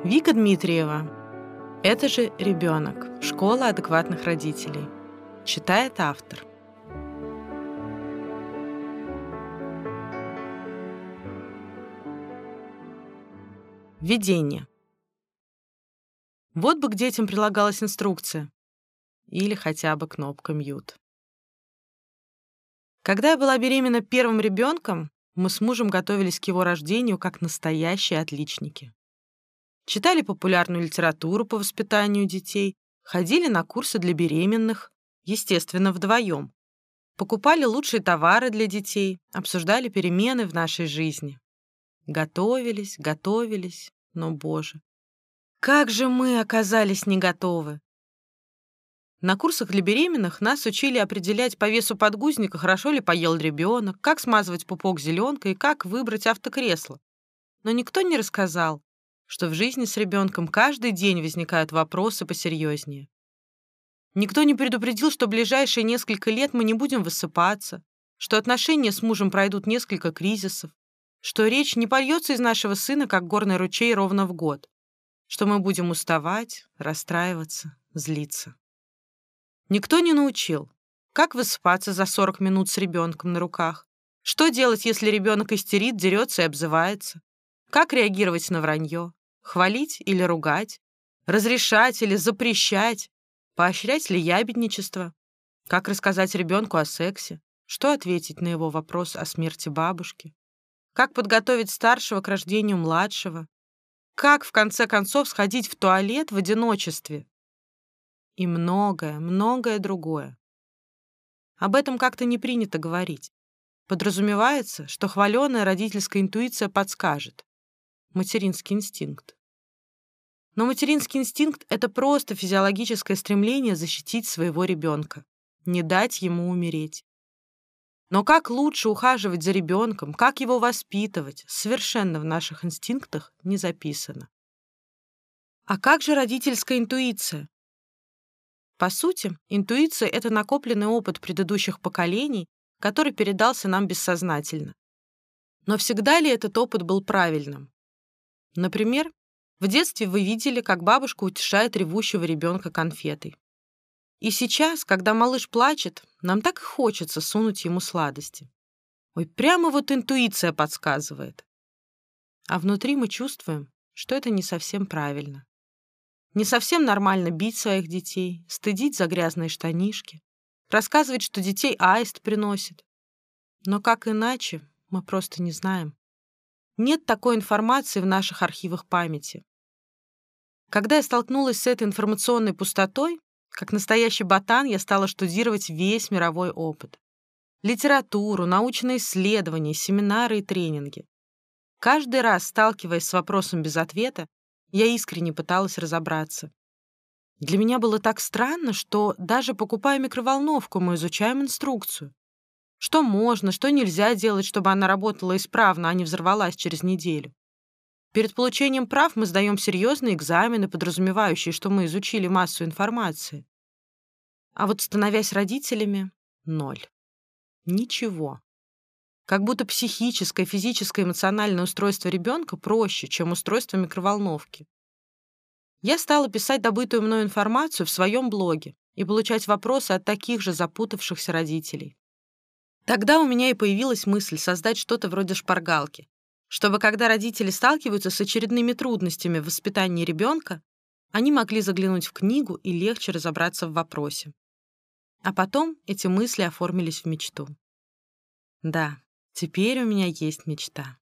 Вика Дмитриева. Это же ребенок. Школа адекватных родителей. Читает автор. Введение. Вот бы к детям прилагалась инструкция. Или хотя бы кнопка «Мьют». Когда я была беременна первым ребенком, мы с мужем готовились к его рождению как настоящие отличники. Читали популярную литературу по воспитанию детей, ходили на курсы для беременных, естественно, вдвоем. Покупали лучшие товары для детей, обсуждали перемены в нашей жизни. Готовились, но, боже, как же мы оказались не готовы! На курсах для беременных нас учили определять по весу подгузника, хорошо ли поел ребенок, как смазывать пупок зеленкой и как выбрать автокресло. Но никто не рассказал, что в жизни с ребенком каждый день возникают вопросы посерьезнее. Никто не предупредил, что ближайшие несколько лет мы не будем высыпаться, что отношения с мужем пройдут несколько кризисов, что речь не польется из нашего сына, как горный ручей, ровно в год, что мы будем уставать, расстраиваться, злиться. Никто не научил, как высыпаться за 40 минут с ребенком на руках, что делать, если ребенок истерит, дерется и обзывается, как реагировать на вранье, хвалить или ругать, разрешать или запрещать, поощрять ли ябедничество, как рассказать ребенку о сексе, что ответить на его вопрос о смерти бабушки, как подготовить старшего к рождению младшего, как, в конце концов, сходить в туалет в одиночестве и многое другое. Об этом как-то не принято говорить. Подразумевается, что хваленая родительская интуиция подскажет. Материнский инстинкт. Но материнский инстинкт — это просто физиологическое стремление защитить своего ребенка, не дать ему умереть. Но как лучше ухаживать за ребенком, как его воспитывать, совершенно в наших инстинктах не записано. А как же родительская интуиция? По сути, интуиция — это накопленный опыт предыдущих поколений, который передался нам бессознательно. Но всегда ли этот опыт был правильным? Например, в детстве вы видели, как бабушка утешает ревущего ребенка конфетой. И сейчас, когда малыш плачет, нам так и хочется сунуть ему сладости. Ой, прямо вот интуиция подсказывает. А внутри мы чувствуем, что это не совсем правильно. Не совсем нормально бить своих детей, стыдить за грязные штанишки, рассказывать, что детей аист приносит. Но как иначе, мы просто не знаем. Нет такой информации в наших архивах памяти. Когда я столкнулась с этой информационной пустотой, как настоящий ботан, я стала штудировать весь мировой опыт. Литературу, научные исследования, семинары и тренинги. Каждый раз, сталкиваясь с вопросом без ответа, я искренне пыталась разобраться. Для меня было так странно, что даже покупая микроволновку, мы изучаем инструкцию. Что можно, что нельзя делать, чтобы она работала исправно, а не взорвалась через неделю. Перед получением прав мы сдаем серьезные экзамены, подразумевающие, что мы изучили массу информации. А вот становясь родителями — ноль. Ничего. Как будто психическое, физическое, эмоциональное устройство ребенка проще, чем устройство микроволновки. Я стала писать добытую мной информацию в своем блоге и получать вопросы от таких же запутавшихся родителей. Тогда у меня и появилась мысль создать что-то вроде шпаргалки, чтобы, когда родители сталкиваются с очередными трудностями в воспитании ребенка, они могли заглянуть в книгу и легче разобраться в вопросе. А потом эти мысли оформились в мечту. Да, теперь у меня есть мечта.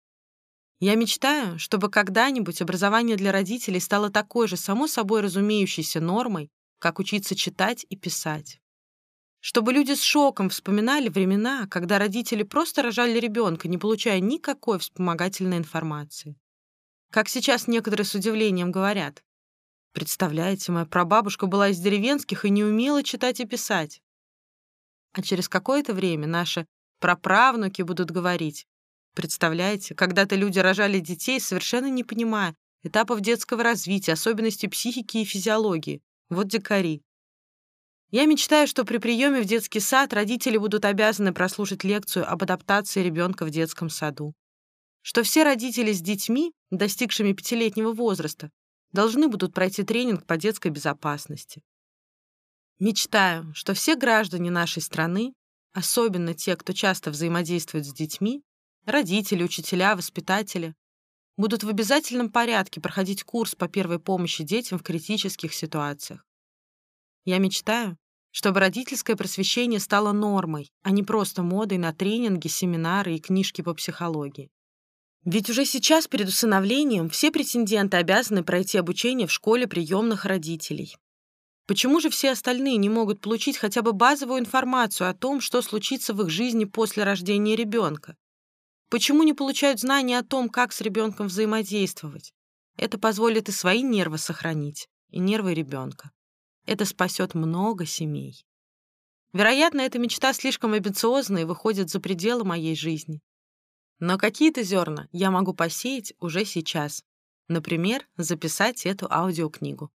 Я мечтаю, чтобы когда-нибудь образование для родителей стало такой же само собой разумеющейся нормой, как учиться читать и писать. Чтобы люди с шоком вспоминали времена, когда родители просто рожали ребенка, не получая никакой вспомогательной информации. Как сейчас некоторые с удивлением говорят: «Представляете, моя прабабушка была из деревенских и не умела читать и писать». А через какое-то время наши праправнуки будут говорить: «Представляете, когда-то люди рожали детей, совершенно не понимая этапов детского развития, особенностей психики и физиологии. Вот дикари». Я мечтаю, что при приеме в детский сад родители будут обязаны прослушать лекцию об адаптации ребенка в детском саду. что все родители с детьми, достигшими 5-летнего возраста, должны будут пройти тренинг по детской безопасности. Мечтаю, что все граждане нашей страны, особенно те, кто часто взаимодействует с детьми, родители, учителя, воспитатели, будут в обязательном порядке проходить курс по первой помощи детям в критических ситуациях. Я мечтаю, чтобы родительское просвещение стало нормой, а не просто модой на тренинги, семинары и книжки по психологии. Ведь уже сейчас перед усыновлением все претенденты обязаны пройти обучение в школе приемных родителей. Почему же все остальные не могут получить хотя бы базовую информацию о том, что случится в их жизни после рождения ребенка? Почему не получают знания о том, как с ребенком взаимодействовать? Это позволит и свои нервы сохранить, и нервы ребенка. Это спасет много семей. Вероятно, эта мечта слишком амбициозна и выходит за пределы моей жизни. Но какие-то зерна я могу посеять уже сейчас. Например, записать эту аудиокнигу.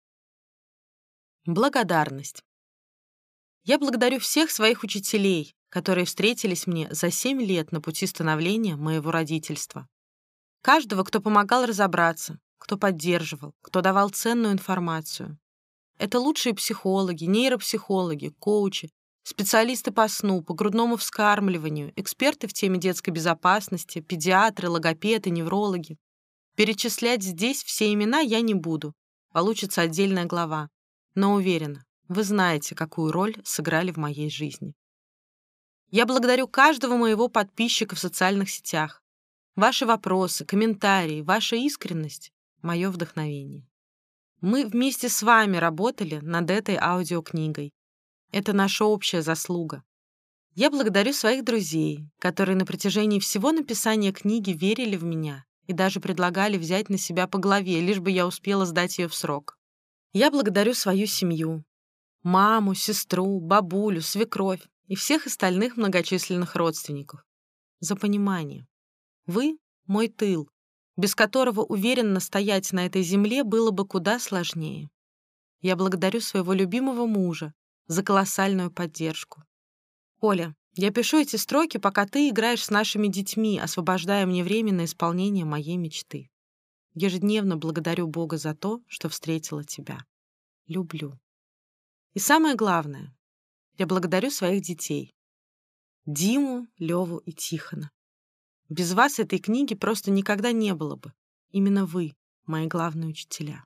Благодарность. Я благодарю всех своих учителей, которые встретились мне за 7 лет на пути становления моего родительства. Каждого, кто помогал разобраться, кто поддерживал, кто давал ценную информацию. Это лучшие психологи, нейропсихологи, коучи, специалисты по сну, по грудному вскармливанию, эксперты в теме детской безопасности, педиатры, логопеды, неврологи. Перечислять здесь все имена я не буду, получится отдельная глава. Но уверена, вы знаете, какую роль сыграли в моей жизни. Я благодарю каждого моего подписчика в социальных сетях. Ваши вопросы, комментарии, ваша искренность — мое вдохновение. Мы вместе с вами работали над этой аудиокнигой. Это наша общая заслуга. Я благодарю своих друзей, которые на протяжении всего написания книги верили в меня и даже предлагали взять на себя по голове, лишь бы я успела сдать ее в срок. Я благодарю свою семью, маму, сестру, бабулю, свекровь и всех остальных многочисленных родственников за понимание. Вы — мой тыл, без которого уверенно стоять на этой земле было бы куда сложнее. Я благодарю своего любимого мужа за колоссальную поддержку. Оля, я пишу эти строки, пока ты играешь с нашими детьми, освобождая мне время на исполнение моей мечты. Ежедневно благодарю Бога за то, что встретила тебя. Люблю. И самое главное, я благодарю своих детей. Диму, Леву и Тихона. Без вас этой книги просто никогда не было бы. Именно вы, мои главные учителя.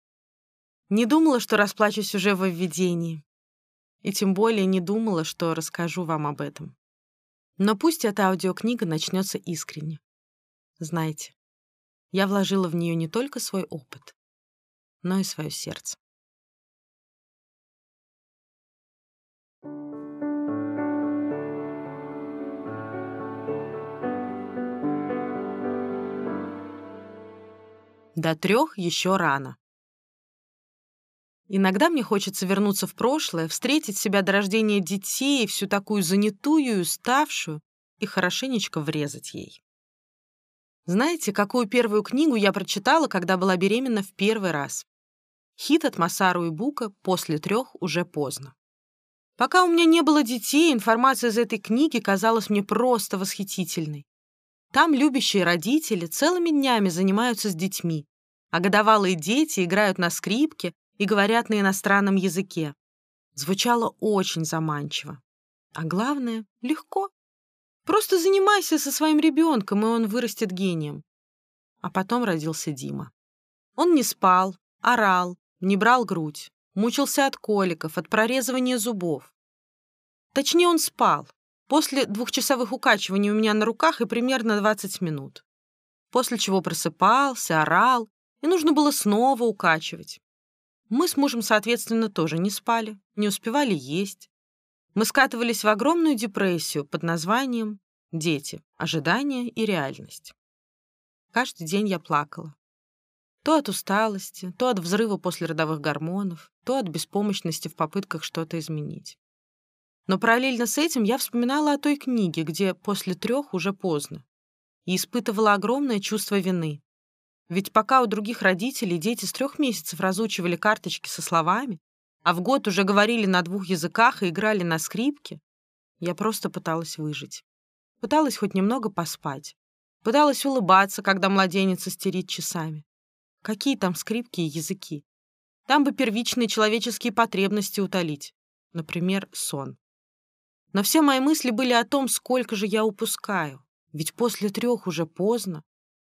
Не думала, что расплачусь уже во введении. И тем более не думала, что расскажу вам об этом. Но пусть эта аудиокнига начнется искренне. Знаете, я вложила в нее не только свой опыт, но и свое сердце. До 3 еще рано. Иногда мне хочется вернуться в прошлое, встретить себя до рождения детей, всю такую занятую и уставшую, и хорошенечко врезать ей. Знаете, какую первую книгу я прочитала, когда была беременна в первый раз? Хит от Масару Ибука «После 3 уже поздно». Пока у меня не было детей, информация из этой книги казалась мне просто восхитительной. Там любящие родители целыми днями занимаются с детьми, а годовалые дети играют на скрипке и говорят на иностранном языке. Звучало очень заманчиво. А главное — легко. Просто занимайся со своим ребенком, и он вырастет гением. А потом родился Дима. Он не спал, орал, не брал грудь, мучился от коликов, от прорезывания зубов. Точнее, он спал. После 2-часовых укачиваний у меня на руках и примерно 20 минут. После чего просыпался, орал, и нужно было снова укачивать. Мы с мужем, соответственно, тоже не спали, не успевали есть. Мы скатывались в огромную депрессию под названием «Дети. Ожидания и реальность». Каждый день я плакала. То от усталости, то от взрыва послеродовых гормонов, то от беспомощности в попытках что-то изменить. Но параллельно с этим я вспоминала о той книге, где после 3 уже поздно, и испытывала огромное чувство вины. Ведь пока у других родителей дети с 3 месяцев разучивали карточки со словами, а в год уже говорили на 2 языках и играли на скрипке, я просто пыталась выжить. Пыталась хоть немного поспать. Пыталась улыбаться, когда младенец истерит часами. Какие там скрипки и языки? Там бы первичные человеческие потребности утолить. Например, сон. Но все мои мысли были о том, сколько же я упускаю. Ведь после 3 уже поздно.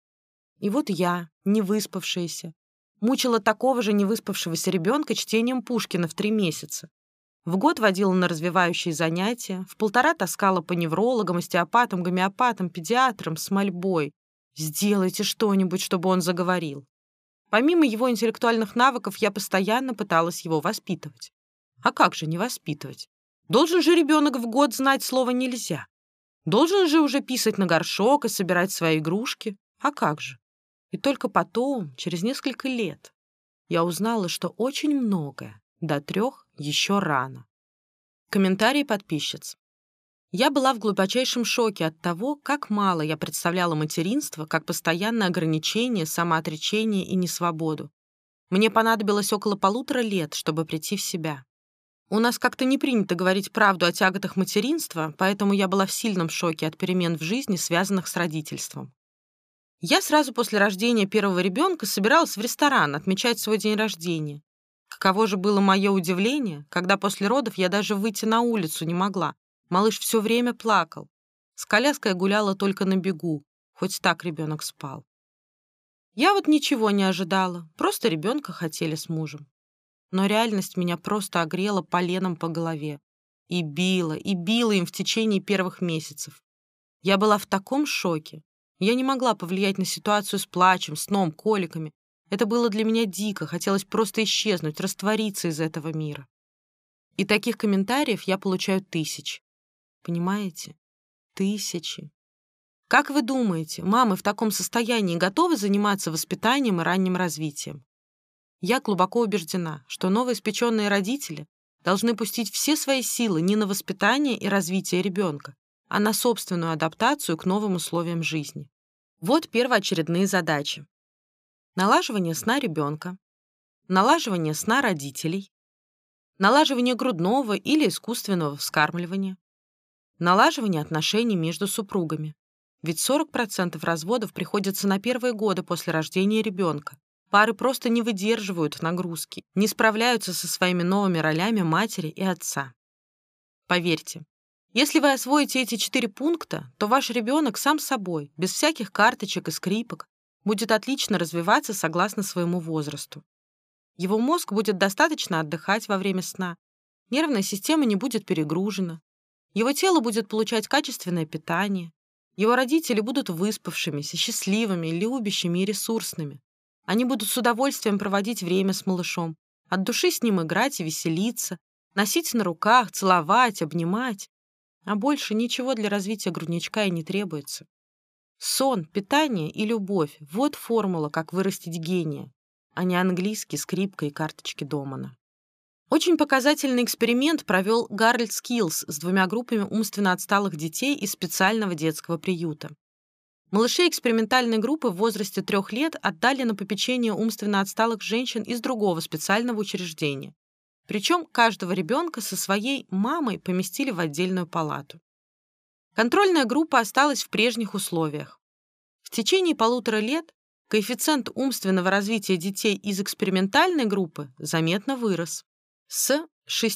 И вот я, не выспавшаяся, мучила такого же невыспавшегося ребенка чтением Пушкина в 3 месяца. В год водила на развивающие занятия, в 1,5 таскала по неврологам, остеопатам, гомеопатам, педиатрам с мольбой. «Сделайте что-нибудь, чтобы он заговорил». Помимо его интеллектуальных навыков, я постоянно пыталась его воспитывать. А как же не воспитывать? Должен же ребенок в год знать слово «нельзя». Должен же уже писать на горшок и собирать свои игрушки. А как же? И только потом, через несколько лет, я узнала, что очень многое до 3 еще рано. Комментарии подписчиц. Я была в глубочайшем шоке от того, как мало я представляла материнство как постоянное ограничение, самоотречение и несвободу. Мне понадобилось около 1,5 лет, чтобы прийти в себя. У нас как-то не принято говорить правду о тяготах материнства, поэтому я была в сильном шоке от перемен в жизни, связанных с родительством. Я сразу после рождения первого ребенка собиралась в ресторан отмечать свой день рождения. Каково же было мое удивление, когда после родов я даже выйти на улицу не могла. Малыш все время плакал. С коляской я гуляла только на бегу, хоть так ребенок спал. Я вот ничего не ожидала, просто ребенка хотели с мужем. Но реальность меня просто огрела поленом по голове. И била им в течение первых месяцев. Я была в таком шоке. Я не могла повлиять на ситуацию с плачем, сном, коликами. Это было для меня дико, хотелось просто исчезнуть, раствориться из этого мира. И таких комментариев я получаю 1000. Понимаете? 1000. Как вы думаете, мамы в таком состоянии готовы заниматься воспитанием и ранним развитием? Я глубоко убеждена, что новоиспеченные родители должны пустить все свои силы не на воспитание и развитие ребенка, а на собственную адаптацию к новым условиям жизни. Вот первоочередные задачи. Налаживание сна ребенка, налаживание сна родителей, налаживание грудного или искусственного вскармливания, налаживание отношений между супругами. Ведь 40% разводов приходится на первые годы после рождения ребенка. Пары просто не выдерживают нагрузки, не справляются со своими новыми ролями матери и отца. Поверьте, если вы освоите эти 4 пункта, то ваш ребенок сам собой, без всяких карточек и скрипок, будет отлично развиваться согласно своему возрасту. Его мозг будет достаточно отдыхать во время сна, нервная система не будет перегружена, его тело будет получать качественное питание, его родители будут выспавшимися, счастливыми, любящими и ресурсными. Они будут с удовольствием проводить время с малышом, от души с ним играть и веселиться, носить на руках, целовать, обнимать. А больше ничего для развития грудничка и не требуется. Сон, питание и любовь — вот формула, как вырастить гения, а не английский, скрипка и карточки Домана. Очень показательный эксперимент провел Гарольд Скиллс с 2 группами умственно отсталых детей из специального детского приюта. Малышей экспериментальной группы в возрасте 3 лет отдали на попечение умственно отсталых женщин из другого специального учреждения. Причем каждого ребенка со своей мамой поместили в отдельную палату. Контрольная группа осталась в прежних условиях. В течение 1,5 лет коэффициент умственного развития детей из экспериментальной группы заметно вырос с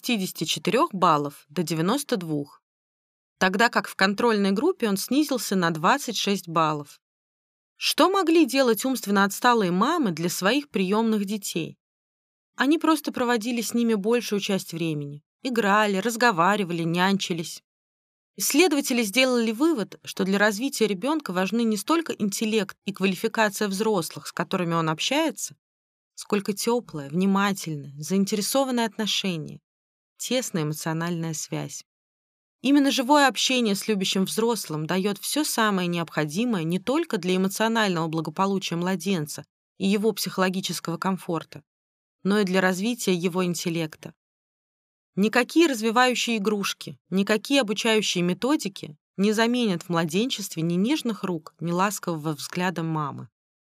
64 баллов до 92, тогда как в контрольной группе он снизился на 26 баллов. Что могли делать умственно отсталые мамы для своих приемных детей? Они просто проводили с ними большую часть времени, играли, разговаривали, нянчились. Исследователи сделали вывод, что для развития ребенка важны не столько интеллект и квалификация взрослых, с которыми он общается, сколько теплое, внимательное, заинтересованное отношение, тесная эмоциональная связь. Именно живое общение с любящим взрослым дает все самое необходимое не только для эмоционального благополучия младенца и его психологического комфорта, но и для развития его интеллекта. Никакие развивающие игрушки, никакие обучающие методики не заменят в младенчестве ни нежных рук, ни ласкового взгляда мамы.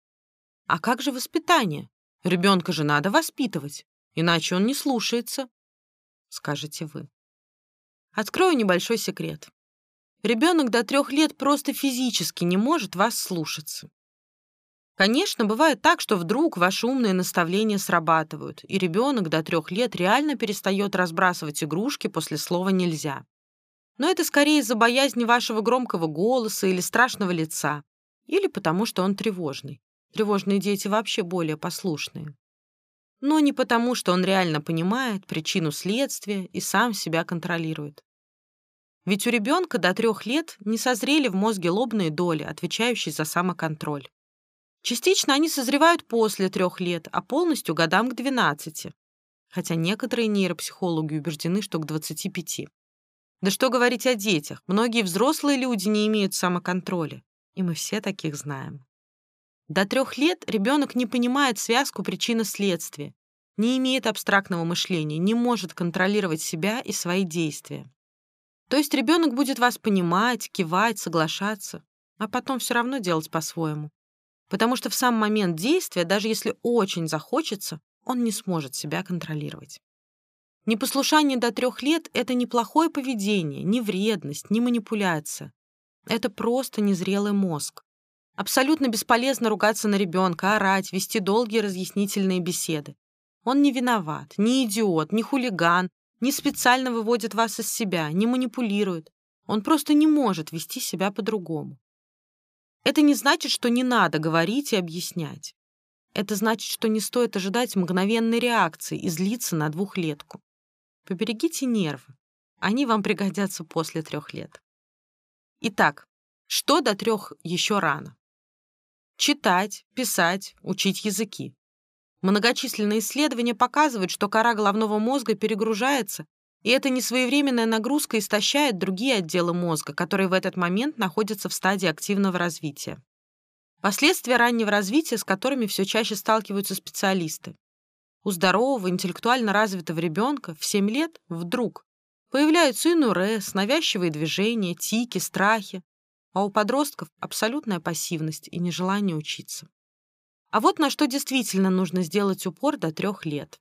А как же воспитание? Ребенка же надо воспитывать, иначе он не слушается, скажете вы. Открою небольшой секрет. Ребенок до 3 лет просто физически не может вас слушаться. Конечно, бывает так, что вдруг ваши умные наставления срабатывают, и ребенок до 3 лет реально перестает разбрасывать игрушки после слова «нельзя». Но это скорее из-за боязни вашего громкого голоса или страшного лица, или потому что он тревожный. Тревожные дети вообще более послушные. Но не потому, что он реально понимает причину следствия и сам себя контролирует. Ведь у ребенка до 3 лет не созрели в мозге лобные доли, отвечающие за самоконтроль. Частично они созревают после 3 лет, а полностью годам к 12. Хотя некоторые нейропсихологи убеждены, что к 25. Да что говорить о детях, многие взрослые люди не имеют самоконтроля, и мы все таких знаем. До 3 лет ребенок не понимает связку причинно-следствия, не имеет абстрактного мышления, не может контролировать себя и свои действия. То есть ребенок будет вас понимать, кивать, соглашаться, а потом все равно делать по-своему. Потому что в сам момент действия, даже если очень захочется, он не сможет себя контролировать. Непослушание до 3 лет — это не плохое поведение, не вредность, не манипуляция. Это просто незрелый мозг. Абсолютно бесполезно ругаться на ребенка, орать, вести долгие разъяснительные беседы. Он не виноват, не идиот, не хулиган, не специально выводит вас из себя, не манипулирует. Он просто не может вести себя по-другому. Это не значит, что не надо говорить и объяснять. Это значит, что не стоит ожидать мгновенной реакции и злиться на 2-летку. Поберегите нервы. Они вам пригодятся после 3 лет. Итак, что до 3 еще рано? Читать, писать, учить языки. Многочисленные исследования показывают, что кора головного мозга перегружается, и эта несвоевременная нагрузка истощает другие отделы мозга, которые в этот момент находятся в стадии активного развития. Последствия раннего развития, с которыми все чаще сталкиваются специалисты. У здорового, интеллектуально развитого ребенка в 7 лет вдруг появляются ИНУРЭС, навязчивые движения, тики, страхи, а у подростков абсолютная пассивность и нежелание учиться. А вот на что действительно нужно сделать упор до 3 лет.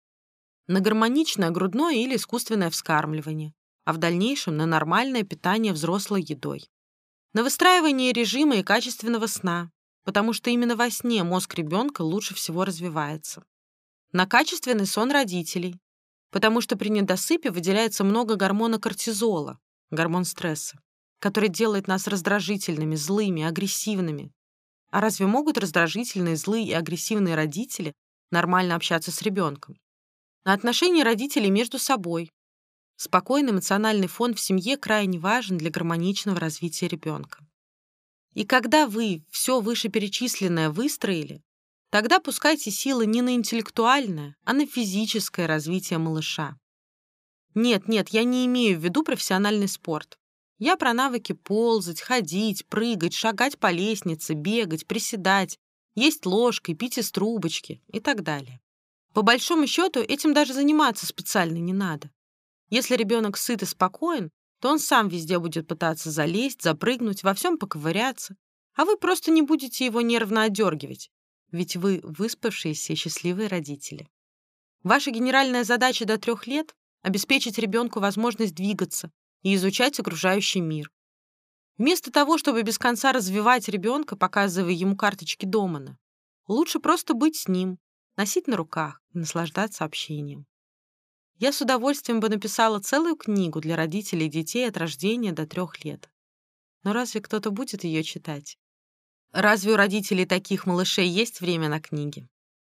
На гармоничное грудное или искусственное вскармливание, а в дальнейшем на нормальное питание взрослой едой. На выстраивание режима и качественного сна, потому что именно во сне мозг ребенка лучше всего развивается. На качественный сон родителей, потому что при недосыпе выделяется много гормона кортизола, гормон стресса, который делает нас раздражительными, злыми, агрессивными. А разве могут раздражительные, злые и агрессивные родители нормально общаться с ребенком? На отношения родителей между собой. Спокойный эмоциональный фон в семье крайне важен для гармоничного развития ребенка. И когда вы все вышеперечисленное выстроили, тогда пускайте силы не на интеллектуальное, а на физическое развитие малыша. Нет, я не имею в виду профессиональный спорт. Я про навыки ползать, ходить, прыгать, шагать по лестнице, бегать, приседать, есть ложкой, пить из трубочки и так далее. По большому счету, этим даже заниматься специально не надо. Если ребенок сыт и спокоен, то он сам везде будет пытаться залезть, запрыгнуть, во всем поковыряться, а вы просто не будете его нервно одергивать, ведь вы выспавшиеся и счастливые родители. Ваша генеральная задача до 3 лет — обеспечить ребенку возможность двигаться и изучать окружающий мир. Вместо того, чтобы без конца развивать ребенка, показывая ему карточки Домана, лучше просто быть с ним, носить на руках и наслаждаться общением. Я с удовольствием бы написала целую книгу для родителей и детей от рождения до 3 лет. Но разве кто-то будет ее читать? Разве у родителей таких малышей есть время на книги?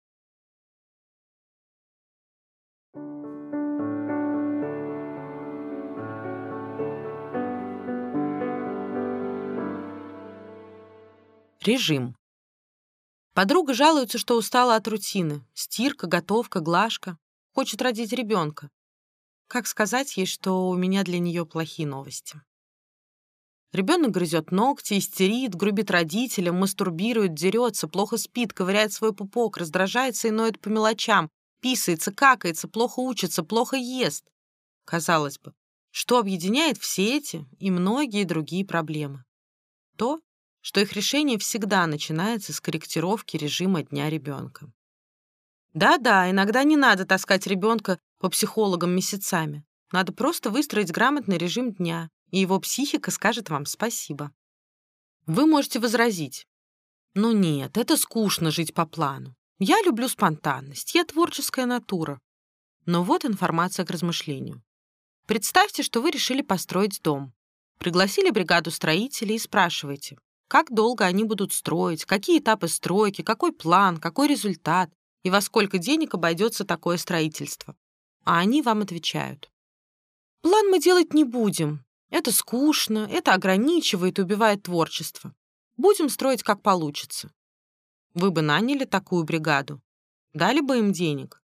Режим. Подруга жалуется, что устала от рутины. Стирка, готовка, глажка. Хочет родить ребенка. Как сказать ей, что у меня для нее плохие новости? Ребенок грызет ногти, истерит, грубит родителям, мастурбирует, дерется, плохо спит, ковыряет свой пупок, раздражается и ноет по мелочам, писается, какается, плохо учится, плохо ест. Казалось бы, что объединяет все эти и многие другие проблемы? То, что их решение всегда начинается с корректировки режима дня ребенка. Да, иногда не надо таскать ребенка по психологам месяцами. Надо просто выстроить грамотный режим дня и его психика скажет вам спасибо. Вы можете возразить: «Ну нет, это скучно жить по плану. Я люблю спонтанность, я творческая натура». Но вот информация к размышлению. Представьте, что вы решили построить дом. Пригласили бригаду строителей и спрашиваете, как долго они будут строить, какие этапы стройки, какой план, какой результат и во сколько денег обойдется такое строительство. А они вам отвечают: план мы делать не будем. Это скучно, это ограничивает и убивает творчество. Будем строить как получится. Вы бы наняли такую бригаду? Дали бы им денег?